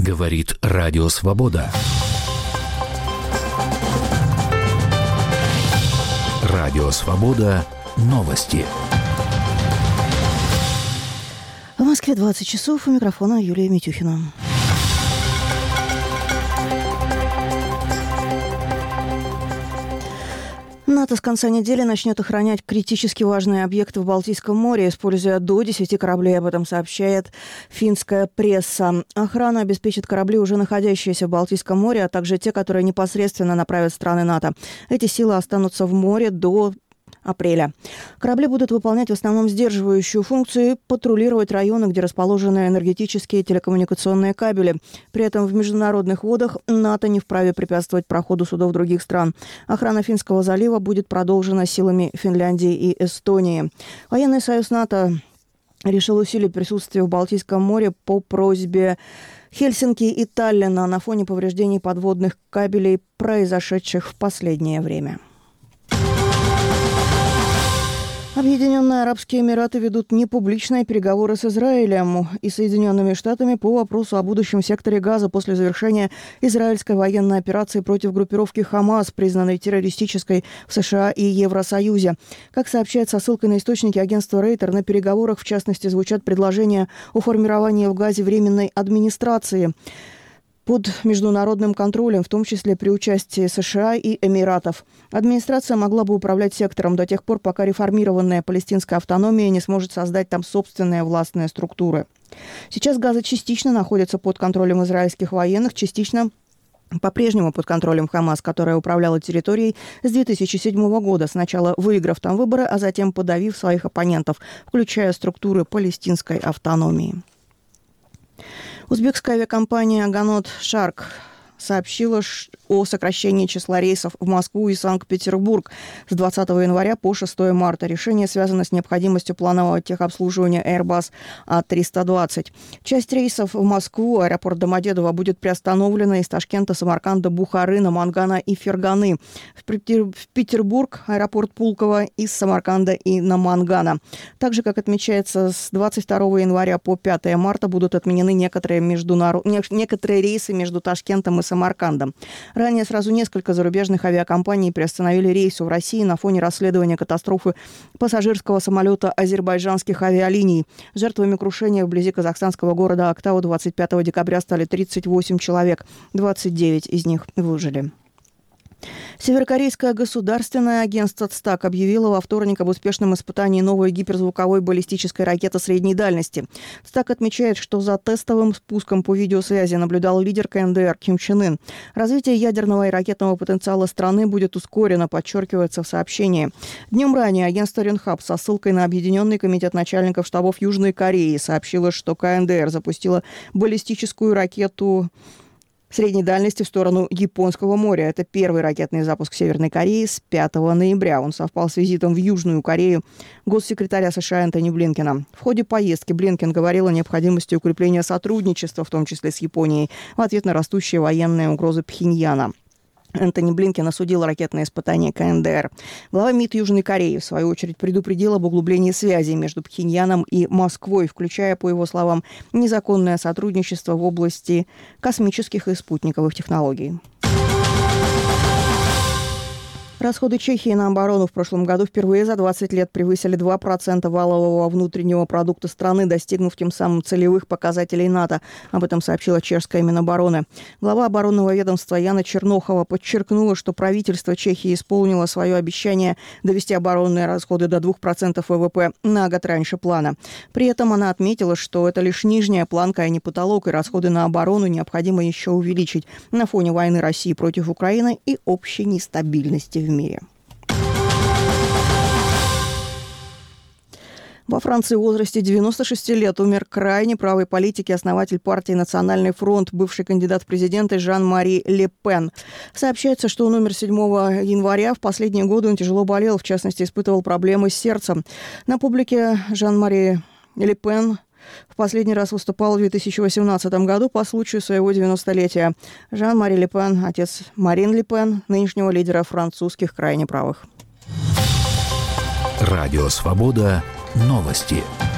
Говорит Радио Свобода. Радио Свобода. Новости. В Москве 20 часов. У микрофона Юлия Митюхина. НАТО с конца недели начнет охранять критически важные объекты в Балтийском море, используя до 10 кораблей. Об этом сообщает финская пресса. Охрана обеспечит корабли, уже находящиеся в Балтийском море, а также те, которые непосредственно направят страны НАТО. Эти силы останутся в море до апреля. Корабли будут выполнять в основном сдерживающую функцию и патрулировать районы, где расположены энергетические и телекоммуникационные кабели. При этом в международных водах НАТО не вправе препятствовать проходу судов других стран. Охрана Финского залива будет продолжена силами Финляндии и Эстонии. Военный союз НАТО решил усилить присутствие в Балтийском море по просьбе Хельсинки и Таллина на фоне повреждений подводных кабелей, произошедших в последнее время. Объединенные Арабские Эмираты ведут непубличные переговоры с Израилем и Соединенными Штатами по вопросу о будущем секторе Газа после завершения израильской военной операции против группировки «Хамас», признанной террористической в США и Евросоюзе. Как сообщает со ссылкой на источники агентства Рейтер, на переговорах, в частности, звучат предложения о формировании в Газе временной администрации под международным контролем, в том числе при участии США и Эмиратов. Администрация могла бы управлять сектором до тех пор, пока реформированная палестинская автономия не сможет создать там собственные властные структуры. Сейчас Газа частично находится под контролем израильских военных, частично по-прежнему под контролем Хамас, которая управляла территорией с 2007 года, сначала выиграв там выборы, а затем подавив своих оппонентов, включая структуры палестинской автономии. Узбекская авиакомпания «Аганот Шарк» сообщила о сокращении числа рейсов в Москву и Санкт-Петербург с 20 января по 6 марта. Решение связано с необходимостью планового техобслуживания Airbus A320. Часть рейсов в Москву, аэропорт Домодедово, будет приостановлена из Ташкента, Самарканда, Бухары, Намангана и Ферганы. В Петербург, аэропорт Пулково из Самарканда и Намангана. Также, как отмечается, с 22 января по 5 марта будут отменены некоторые рейсы между Ташкентом и Самаркандом. Ранее сразу несколько зарубежных авиакомпаний приостановили рейсы в России на фоне расследования катастрофы пассажирского самолета азербайджанских авиалиний. Жертвами крушения вблизи казахстанского города Актау 25 декабря стали 38 человек. 29 из них выжили. Северокорейское государственное агентство ЦТАК объявило во вторник об успешном испытании новой гиперзвуковой баллистической ракеты средней дальности. ЦТАК отмечает, что за тестовым спуском по видеосвязи наблюдал лидер КНДР Ким Чен Ын. Развитие ядерного и ракетного потенциала страны будет ускорено, подчеркивается в сообщении. Днем ранее агентство Ренхап со ссылкой на Объединенный комитет начальников штабов Южной Кореи сообщило, что КНДР запустила баллистическую ракету средней дальности в сторону Японского моря. Это первый ракетный запуск Северной Кореи с 5 ноября. Он совпал с визитом в Южную Корею госсекретаря США Энтони Блинкена. В ходе поездки Блинкен говорил о необходимости укрепления сотрудничества, в том числе с Японией, в ответ на растущие военные угрозы Пхеньяна. Энтони Блинкен осудил ракетные испытания КНДР. Глава МИД Южной Кореи, в свою очередь, предупредил об углублении связей между Пхеньяном и Москвой, включая, по его словам, незаконное сотрудничество в области космических и спутниковых технологий. Расходы Чехии на оборону в прошлом году впервые за 20 лет превысили 2% валового внутреннего продукта страны, достигнув тем самым целевых показателей НАТО. Об этом сообщила чешская Минобороны. Глава оборонного ведомства Яна Чернохова подчеркнула, что правительство Чехии исполнило свое обещание довести оборонные расходы до 2% ВВП на год раньше плана. При этом она отметила, что это лишь нижняя планка, а не потолок, и расходы на оборону необходимо еще увеличить на фоне войны России против Украины и общей нестабильности в мире. Во Франции в возрасте 96 лет умер крайне правый политик и основатель партии «Национальный фронт», бывший кандидат в президенты Жан-Мари Ле Пен. Сообщается, что он умер 7 января. В последние годы он тяжело болел, в частности, испытывал проблемы с сердцем. На публике Жан-Мари Ле Пен в последний раз выступал в 2018 году по случаю своего 90-летия. Жан-Мари Ле Пен, отец Марин Ле Пен, нынешнего лидера французских крайне правых. Радио Свобода. Новости.